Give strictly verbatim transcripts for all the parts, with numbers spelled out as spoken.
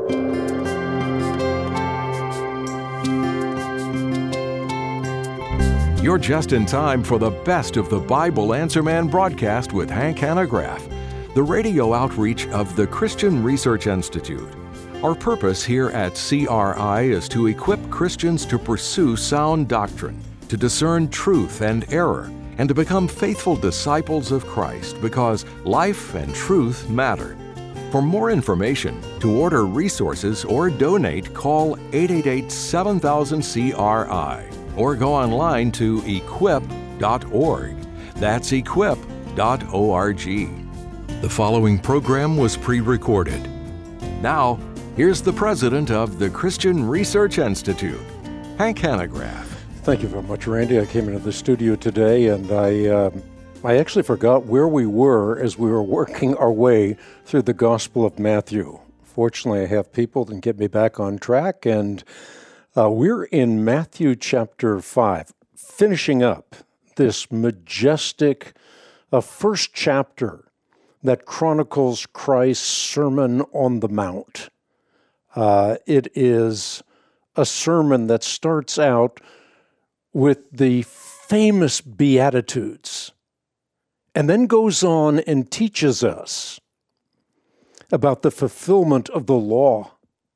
You're just in time for the best of the Bible Answer Man broadcast with Hank Hanegraaff, the radio outreach of the Christian Research Institute. Our purpose here at C R I is to equip Christians to pursue sound doctrine, to discern truth and error, and to become faithful disciples of Christ, because life and truth matter. For more information, to order resources or donate, call eight eight eight, seven thousand, C R I or go online to equip dot org. That's equip dot org. The following program was pre-recorded. Now, here's the president of the Christian Research Institute, Hank Hanegraaff. Thank you very much, Randy. I came into the studio today and I uh, I actually forgot where we were as we were working our way through the Gospel of Matthew. Fortunately, I have people that can get me back on track, and uh, we're in Matthew chapter five, finishing up this majestic uh, first chapter that chronicles Christ's Sermon on the Mount. Uh, it is a sermon that starts out with the famous Beatitudes, and then goes on and teaches us about the fulfillment of the law,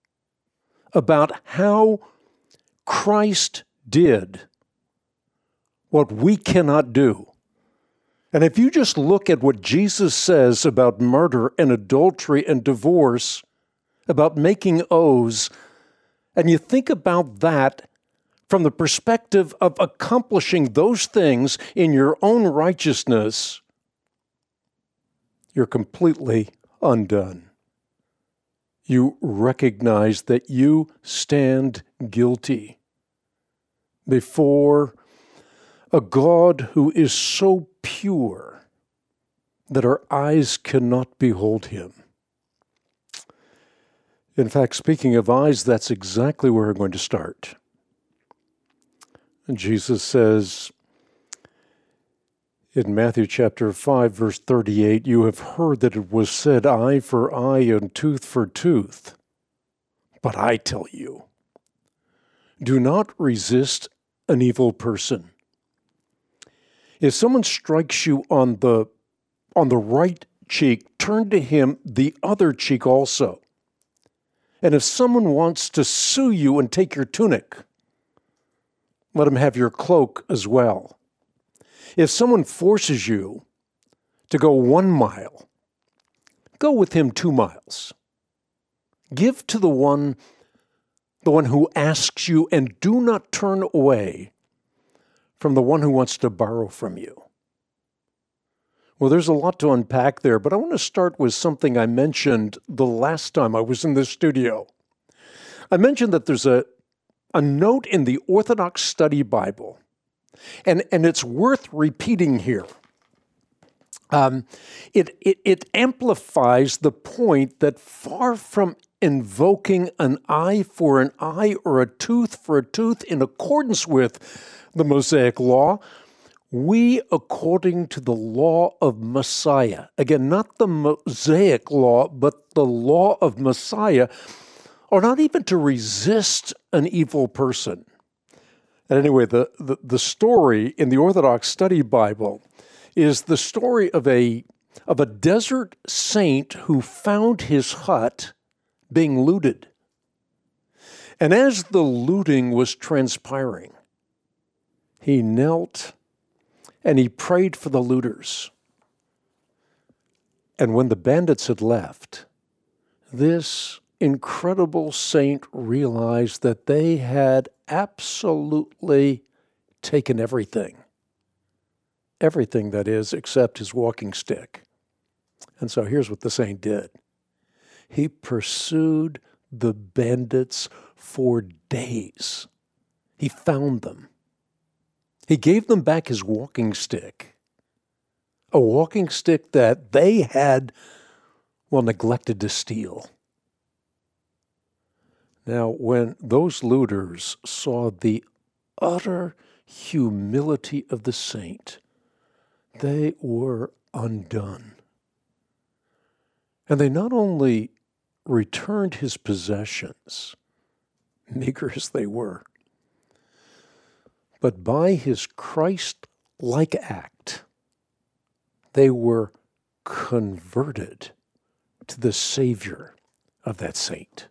about how Christ did what we cannot do. And if you just look at what Jesus says about murder and adultery and divorce, about making oaths, and you think about that from the perspective of accomplishing those things in your own righteousness, you're completely undone. You recognize that you stand guilty before a God who is so pure that our eyes cannot behold him. In fact, speaking of eyes, that's exactly where we're going to start. And Jesus says in Matthew chapter five, verse thirty-eight, "You have heard that it was said, eye for eye and tooth for tooth. But I tell you, do not resist an evil person. If someone strikes you on the, on the right cheek, turn to him the other cheek also. And if someone wants to sue you and take your tunic, let him have your cloak as well. If someone forces you to go one mile, go with him two miles. Give to the one, the one who asks you, and do not turn away from the one who wants to borrow from you." Well, there's a lot to unpack there, but I want to start with something I mentioned the last time I was in this studio. I mentioned that there's a A note in the Orthodox Study Bible, and, and it's worth repeating here. Um, it, it, it amplifies the point that far from invoking an eye for an eye or a tooth for a tooth in accordance with the Mosaic law, we, according to the law of Messiah, again, not the Mosaic law, but the law of Messiah, or not even to resist an evil person. And anyway, the, the, the story in the Orthodox Study Bible is the story of a, of a desert saint who found his hut being looted. And as the looting was transpiring, he knelt and he prayed for the looters. And when the bandits had left, this incredible saint realized that they had absolutely taken everything. Everything, that is, except his walking stick. And so here's what the saint did. He pursued the bandits for days. He found them. He gave them back his walking stick. A walking stick that they had, well, neglected to steal. Now, when those looters saw the utter humility of the saint, they were undone. And they not only returned his possessions, meager as they were. But by his Christ-like act, they were converted to the Savior of that saint.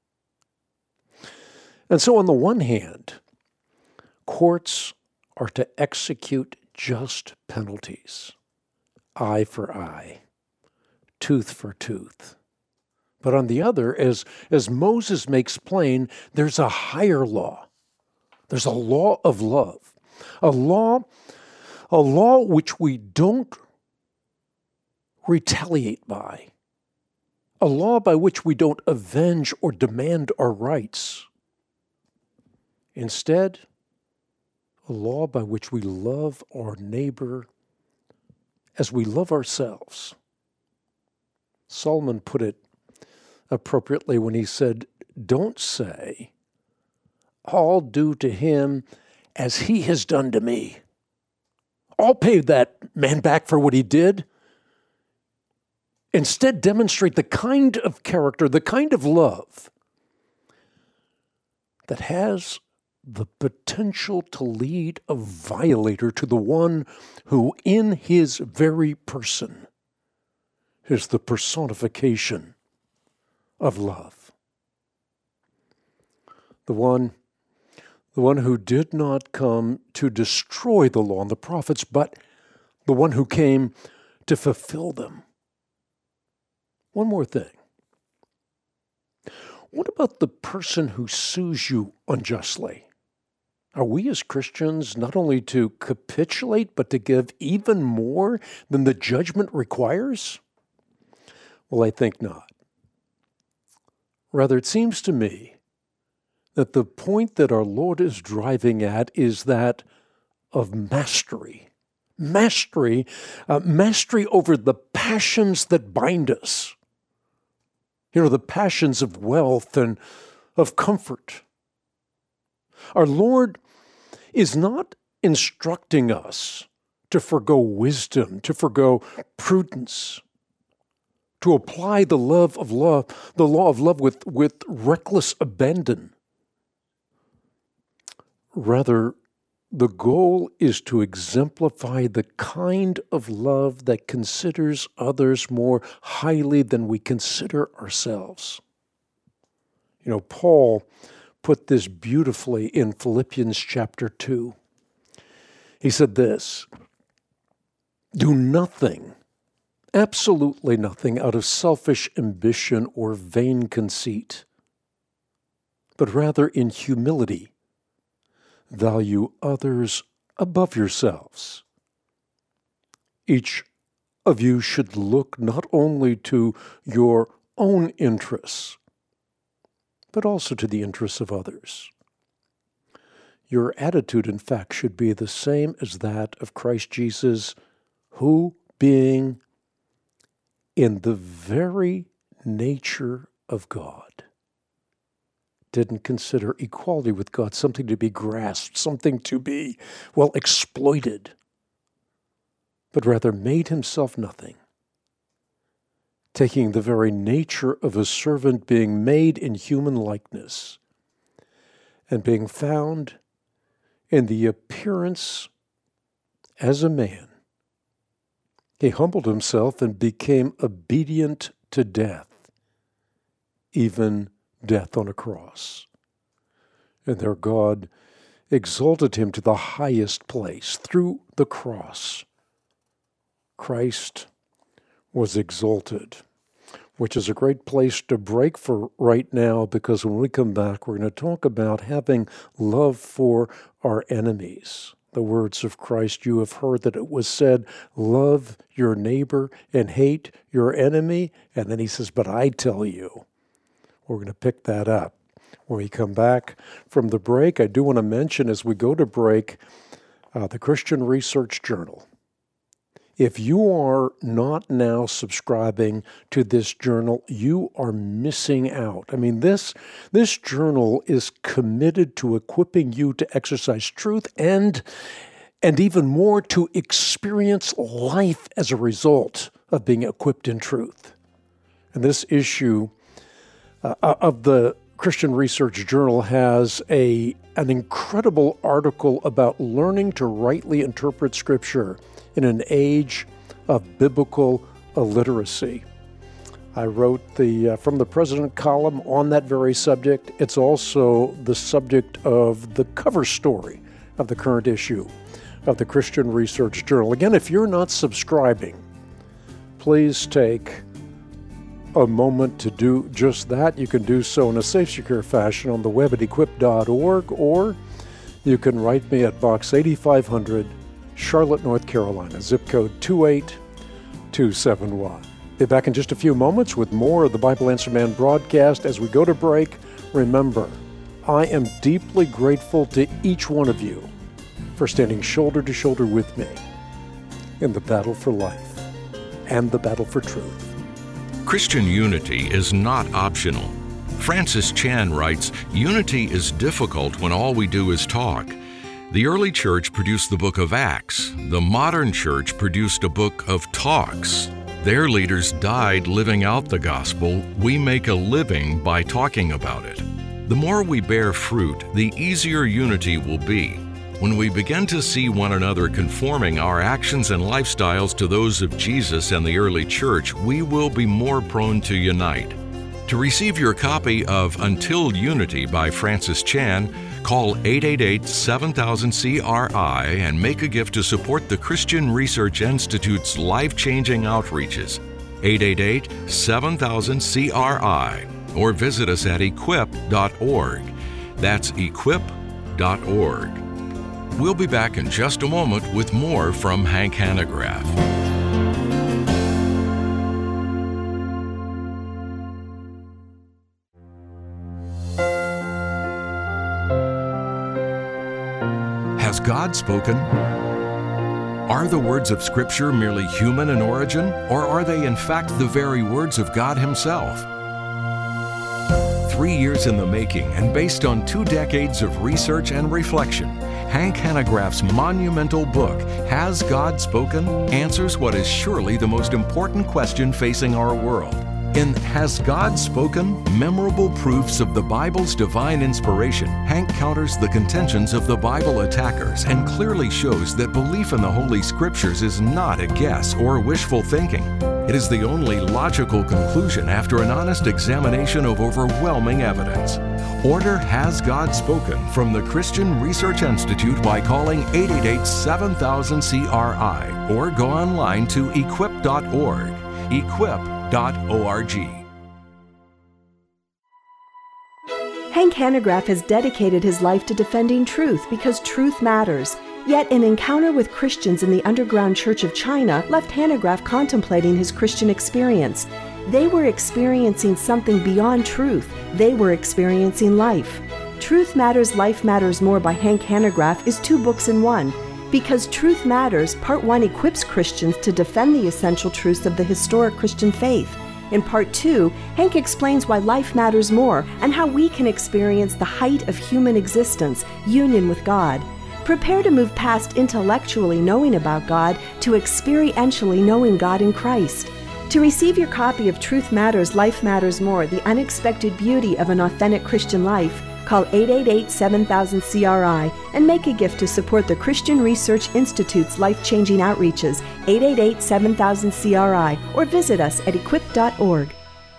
And so on the one hand, courts are to execute just penalties, eye for eye, tooth for tooth. But on the other, as, as Moses makes plain, there's a higher law. There's a law of love, a law, a law which we don't retaliate by, a law by which we don't avenge or demand our rights. Instead, a law by which we love our neighbor as we love ourselves. Solomon put it appropriately when he said, "Don't say, 'I'll do to him as he has done to me. I'll pay that man back for what he did.' Instead, demonstrate the kind of character, the kind of love that has the potential to lead a violator to the one who, in his very person, is the personification of love. The one, the one who did not come to destroy the law and the prophets, but the one who came to fulfill them." One more thing. What about the person who sues you unjustly? Are we as Christians not only to capitulate, but to give even more than the judgment requires? Well, I think not. Rather, it seems to me that the point that our Lord is driving at is that of mastery. Mastery, uh, mastery over the passions that bind us. You know, the passions of wealth and of comfort. Our Lord is not instructing us to forgo wisdom, to forgo prudence, to apply the love of love, the law of love with, with reckless abandon. Rather, the goal is to exemplify the kind of love that considers others more highly than we consider ourselves. You know, Paul put this beautifully in Philippians chapter two. He said this, "Do nothing, absolutely nothing, out of selfish ambition or vain conceit, but rather in humility, value others above yourselves. Each of you should look not only to your own interests, but also to the interests of others. Your attitude, in fact, should be the same as that of Christ Jesus, who, being in the very nature of God, didn't consider equality with God something to be grasped, something to be, well, exploited, but rather made himself nothing, taking the very nature of a servant, being made in human likeness, and being found in the appearance as a man. He humbled himself and became obedient to death, even death on a cross. And there God exalted him to the highest place through the cross. Christ was exalted, which is a great place to break for right now, because when we come back, we're going to talk about having love for our enemies. The words of Christ, you have heard that it was said, love your neighbor and hate your enemy. And then he says, but I tell you. We're going to pick that up when we come back from the break. I do want to mention as we go to break, uh, the Christian Research Journal. If you are not now subscribing to this journal, you are missing out. I mean, this, this journal is committed to equipping you to exercise truth and, and even more to experience life as a result of being equipped in truth. And this issue uh, of the Christian Research Journal has a an incredible article about learning to rightly interpret Scripture in an age of biblical illiteracy. I wrote the uh, From the President column on that very subject. It's also the subject of the cover story of the current issue of the Christian Research Journal. Again, if you're not subscribing, please take a moment to do just that. You can do so in a safe, secure fashion on the web at equip dot org, or you can write me at Box eighty-five hundred, Charlotte, North Carolina, zip code two eight two seven one. Be back in just a few moments with more of the Bible Answer Man broadcast. As we go to break, remember, I am deeply grateful to each one of you for standing shoulder to shoulder with me in the battle for life and the battle for truth. Christian unity is not optional. Francis Chan writes, "Unity is difficult when all we do is talk." The early church produced the book of Acts. The modern church produced a book of talks. Their leaders died living out the gospel. We make a living by talking about it. The more we bear fruit, the easier unity will be. When we begin to see one another conforming our actions and lifestyles to those of Jesus and the early church, we will be more prone to unite. To receive your copy of Until Unity by Francis Chan, call eight eight eight, seven thousand, C R I and make a gift to support the Christian Research Institute's life-changing outreaches. eight eight eight, seven thousand, C R I, or visit us at equip dot org. That's equip dot org. We'll be back in just a moment with more from Hank Hanegraaff. Has God spoken? Are the words of Scripture merely human in origin, or are they in fact the very words of God Himself? Three years in the making and based on two decades of research and reflection, Hank Hanegraaff's monumental book, Has God Spoken?, answers what is surely the most important question facing our world. In Has God Spoken? Memorable Proofs of the Bible's Divine Inspiration, Hank counters the contentions of the Bible attackers and clearly shows that belief in the Holy Scriptures is not a guess or wishful thinking. It is the only logical conclusion after an honest examination of overwhelming evidence. Order Has God Spoken from the Christian Research Institute by calling eight eight eight, seven thousand, C R I or go online to equip dot org. equip dot org. Hank Hanegraaff has dedicated his life to defending truth because truth matters. Yet an encounter with Christians in the underground Church of China left Hanegraaff contemplating his Christian experience. They were experiencing something beyond truth. They were experiencing life. Truth Matters, Life Matters More by Hank Hanegraaff is two books in one. Because Truth Matters, Part one equips Christians to defend the essential truths of the historic Christian faith. In Part two, Hank explains why life matters more and how we can experience the height of human existence, union with God. Prepare to move past intellectually knowing about God to experientially knowing God in Christ. To receive your copy of Truth Matters, Life Matters More, The Unexpected Beauty of an Authentic Christian Life, call eight eight eight, seven thousand, C R I and make a gift to support the Christian Research Institute's life-changing outreaches, eight eight eight, seven thousand, C R I, or visit us at equip dot org.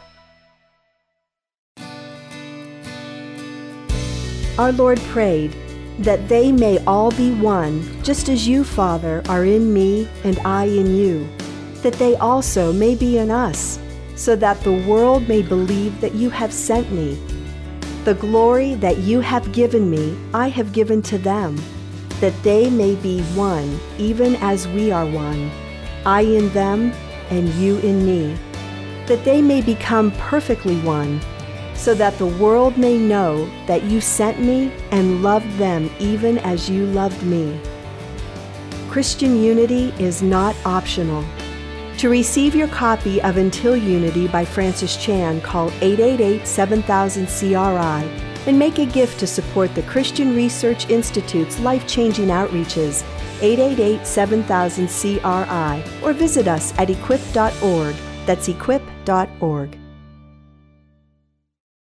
Our Lord prayed, that they may all be one, just as you, Father, are in me and I in you, that they also may be in us, so that the world may believe that you have sent me. The glory that you have given me, I have given to them, that they may be one, even as we are one, I in them and you in me, that they may become perfectly one, so that the world may know that you sent me and loved them even as you loved me. Christian unity is not optional. To receive your copy of Until Unity by Francis Chan, call eight eight eight, seven thousand, C R I and make a gift to support the Christian Research Institute's life-changing outreaches, eight eight eight, seven thousand, C R I, or visit us at equip dot org. That's equip dot org.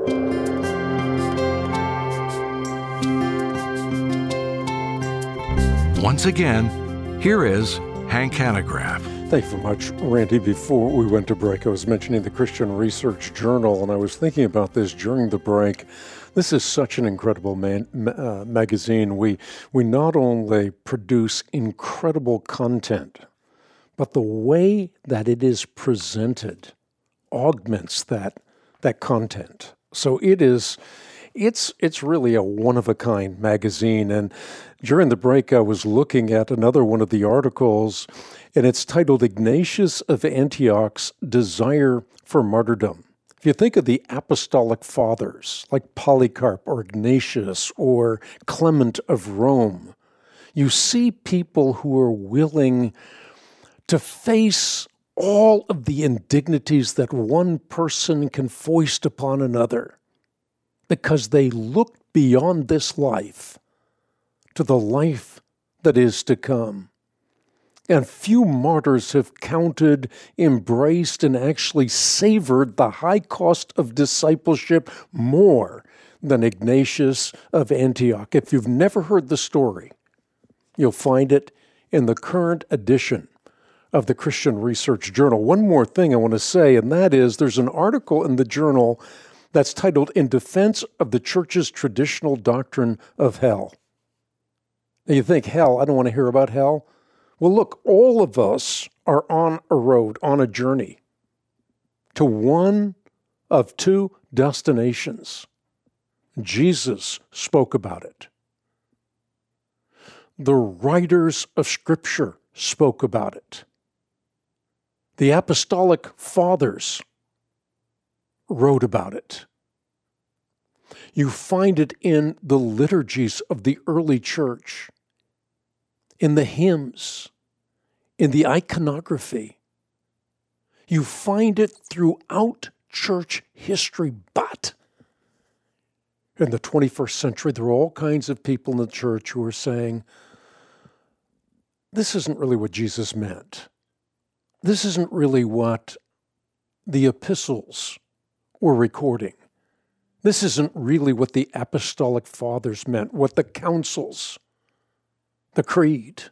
Once again, here is Hank Hanegraaff. Thank you very much, Randy. Before we went to break, I was mentioning the Christian Research Journal, and I was thinking about this during the break. This is such an incredible man, uh, magazine. We, we not only produce incredible content, but the way that it is presented augments that, that content. So it is... It's it's really a one-of-a-kind magazine, and during the break I was looking at another one of the articles, and it's titled Ignatius of Antioch's Desire for Martyrdom. If you think of the apostolic fathers, like Polycarp or Ignatius or Clement of Rome, you see people who are willing to face all of the indignities that one person can foist upon another, because they look beyond this life to the life that is to come. And few martyrs have counted, embraced, and actually savored the high cost of discipleship more than Ignatius of Antioch. If you've never heard the story, you'll find it in the current edition of the Christian Research Journal. One more thing I want to say, and that is there's an article in the journal that's titled, In Defense of the Church's Traditional Doctrine of Hell. And you think, hell, I don't want to hear about hell. Well, look, all of us are on a road, on a journey to one of two destinations. Jesus spoke about it. The writers of Scripture spoke about it. The apostolic fathers wrote about it. You find it in the liturgies of the early church, in the hymns, in the iconography. You find it throughout church history, but in the twenty-first century, there are all kinds of people in the church who are saying, this isn't really what Jesus meant. This isn't really what the epistles were recording. This isn't really what the apostolic fathers meant, what the councils, the creed.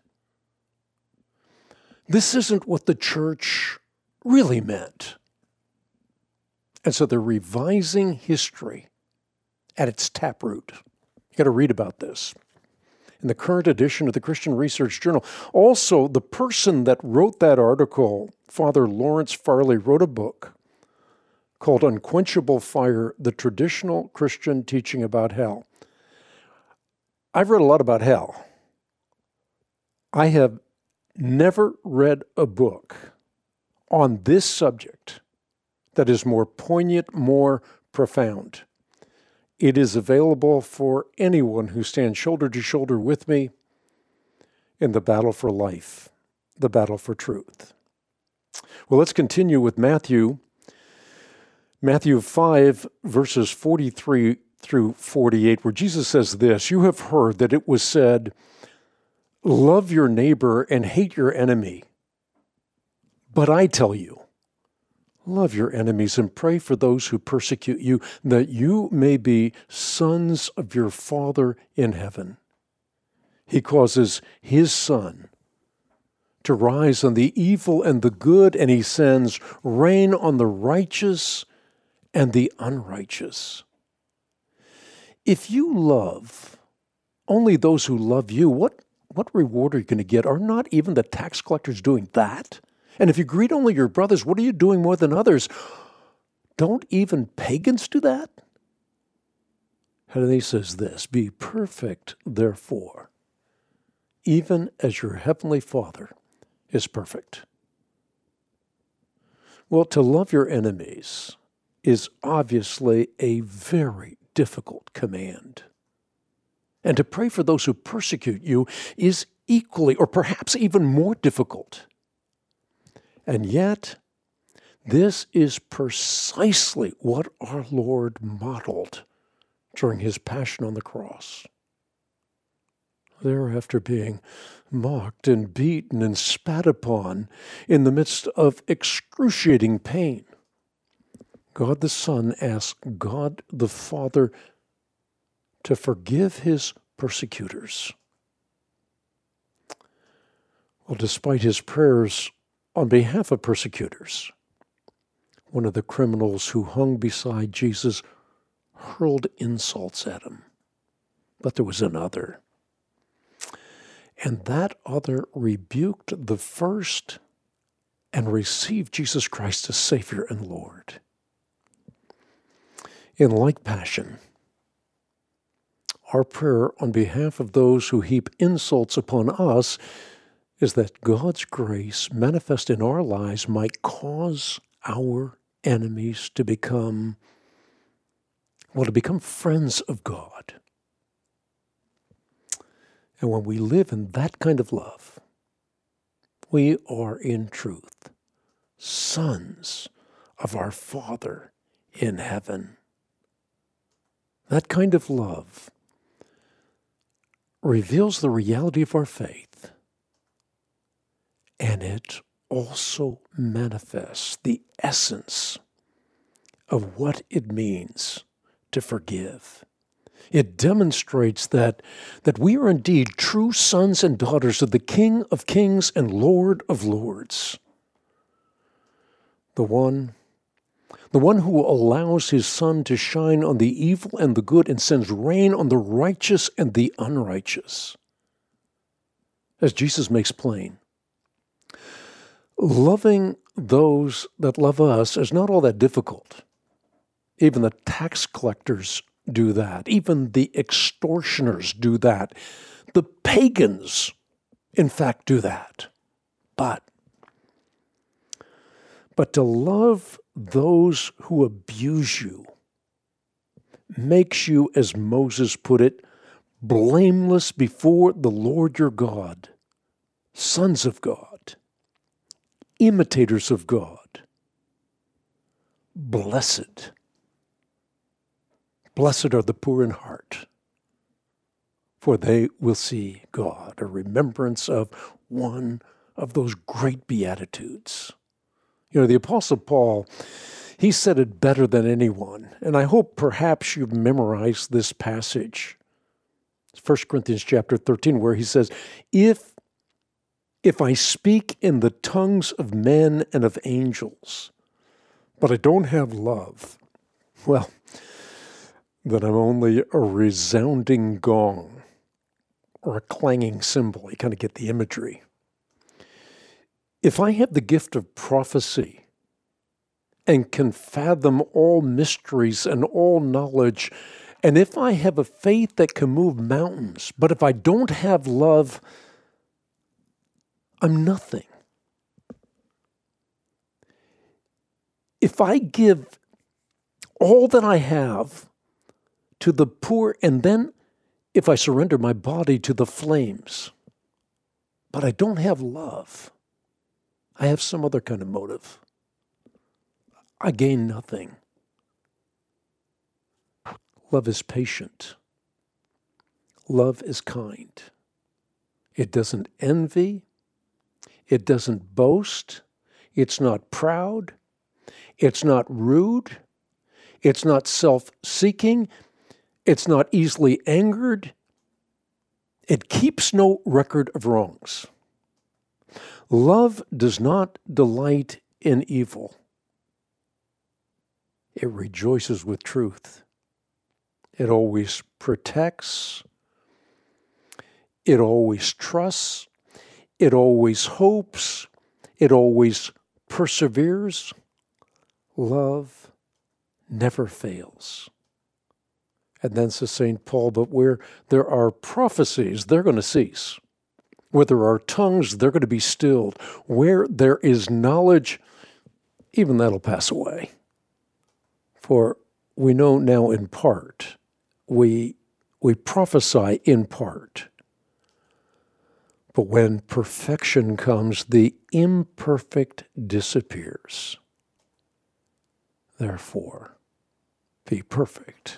This isn't what the church really meant. And so they're revising history at its taproot. You got to read about this in the current edition of the Christian Research Journal. Also, the person that wrote that article, Father Lawrence Farley, wrote a book called Unquenchable Fire, The Traditional Christian Teaching About Hell. I've read a lot about hell. I have never read a book on this subject that is more poignant, more profound. It is available for anyone who stands shoulder to shoulder with me in the battle for life, the battle for truth. Well, let's continue with Matthew Matthew five, verses forty-three through forty-eight, where Jesus says this, you have heard that it was said, love your neighbor and hate your enemy. But I tell you, love your enemies and pray for those who persecute you, that you may be sons of your Father in heaven. He causes his sun to rise on the evil and the good, and he sends rain on the righteous and the unrighteous. If you love only those who love you, what, what reward are you going to get? Are not even the tax collectors doing that? And if you greet only your brothers, what are you doing more than others? Don't even pagans do that? And then he says this, be perfect, therefore, even as your heavenly Father is perfect. Well, to love your enemies is obviously a very difficult command. And to pray for those who persecute you is equally, or perhaps even more difficult. And yet, this is precisely what our Lord modeled during his passion on the cross. There, after being mocked and beaten and spat upon in the midst of excruciating pain, God the Son asks God the Father to forgive his persecutors. Well, despite his prayers on behalf of persecutors, one of the criminals who hung beside Jesus hurled insults at him. But there was another. And that other rebuked the first and received Jesus Christ as Savior and Lord. In like passion, our prayer on behalf of those who heap insults upon us is that God's grace manifest in our lives might cause our enemies to become, well, to become friends of God. And when we live in that kind of love, we are in truth sons of our Father in heaven. That kind of love reveals the reality of our faith, and it also manifests the essence of what it means to forgive. It demonstrates that, that we are indeed true sons and daughters of the King of Kings and Lord of Lords. The one, the one who allows his sun to shine on the evil and the good and sends rain on the righteous and the unrighteous. As Jesus makes plain, loving those that love us is not all that difficult. Even the tax collectors do that. Even the extortioners do that. The pagans, in fact, do that. But, but to love those who abuse you makes you, as Moses put it, blameless before the Lord your God, sons of God, imitators of God, blessed. Blessed are the poor in heart, for they will see God, a remembrance of one of those great beatitudes. You know, the Apostle Paul, he said it better than anyone, and I hope perhaps you've memorized this passage. First Corinthians chapter thirteen, where he says, if, if I speak in the tongues of men and of angels, but I don't have love, well, then I'm only a resounding gong or a clanging cymbal. You kind of get the imagery. If I have the gift of prophecy and can fathom all mysteries and all knowledge, and if I have a faith that can move mountains, but if I don't have love, I'm nothing. If I give all that I have to the poor, and then if I surrender my body to the flames, but I don't have love, I have some other kind of motive, I gain nothing. Love is patient. Love is kind. It doesn't envy. It doesn't boast. It's not proud. It's not rude. It's not self-seeking. It's not easily angered. It keeps no record of wrongs. Love does not delight in evil. It rejoices with truth. It always protects. It always trusts. It always hopes. It always perseveres. Love never fails. And then says Saint Paul, but where there are prophecies, they're going to cease. Where there are tongues, they're going to be stilled. Where there is knowledge, even that'll pass away. For we know now in part, we, we prophesy in part. But when perfection comes, the imperfect disappears. Therefore, be perfect,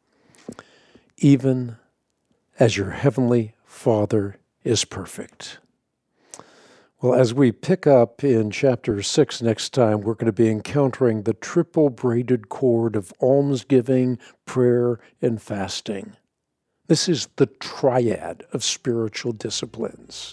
even as your heavenly Father is perfect. Well, as we pick up in chapter six next time, we're going to be encountering the triple braided cord of almsgiving, prayer, and fasting. This is the triad of spiritual disciplines.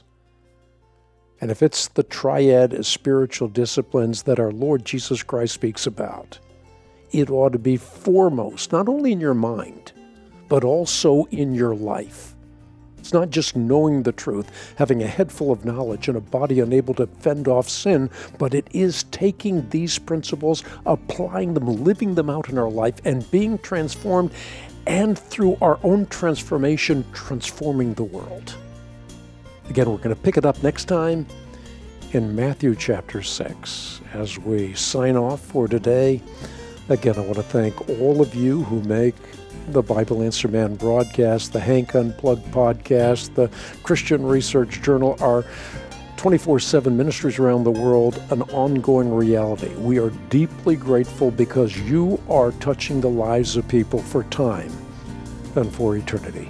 And if it's the triad of spiritual disciplines that our Lord Jesus Christ speaks about, it ought to be foremost, not only in your mind, but also in your life. It's not just knowing the truth, having a head full of knowledge and a body unable to fend off sin, but it is taking these principles, applying them, living them out in our life, and being transformed, and through our own transformation, transforming the world. Again, we're going to pick it up next time in Matthew chapter six. As we sign off for today, again, I want to thank all of you who make the Bible Answer Man broadcast, the Hank Unplugged podcast, the Christian Research Journal, our twenty-four seven ministries around the world, an ongoing reality. We are deeply grateful because you are touching the lives of people for time and for eternity.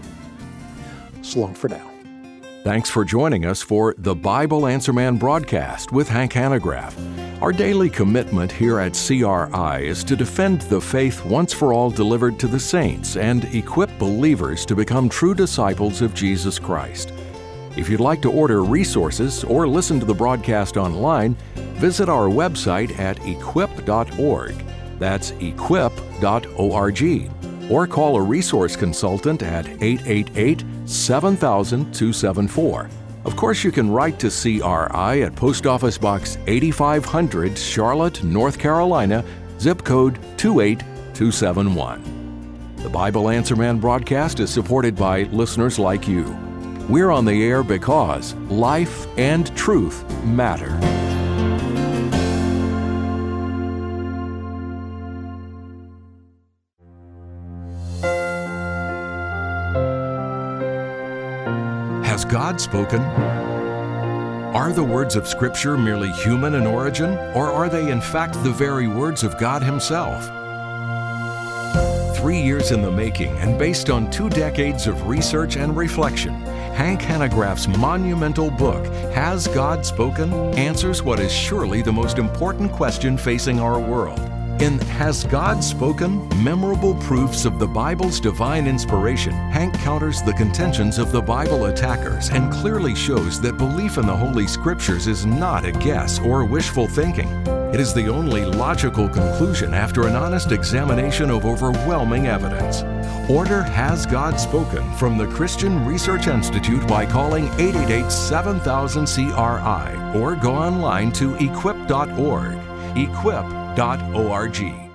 So long for now. Thanks for joining us for the Bible Answer Man broadcast with Hank Hanegraaff. Our daily commitment here at C R I is to defend the faith once for all delivered to the saints and equip believers to become true disciples of Jesus Christ. If you'd like to order resources or listen to the broadcast online, visit our website at equip dot org. That's equip dot org. Or call a resource consultant at eight eight eight, seven thousand, two seven four. Of course, you can write to C R I at Post Office Box eighty-five hundred, Charlotte, North Carolina, zip code two eight two seven one. The Bible Answer Man broadcast is supported by listeners like you. We're on the air because life and truth matter. Has God spoken? Are the words of Scripture merely human in origin, or are they in fact the very words of God Himself? Three years in the making and based on two decades of research and reflection, Hank Hanegraaff's monumental book, Has God Spoken?, answers what is surely the most important question facing our world. In Has God Spoken? Memorable Proofs of the Bible's Divine Inspiration, Hank counters the contentions of the Bible attackers and clearly shows that belief in the Holy Scriptures is not a guess or wishful thinking. It is the only logical conclusion after an honest examination of overwhelming evidence. Order Has God Spoken from the Christian Research Institute by calling eight eight eight, seven thousand, C R I or go online to equip dot org. equip dot org.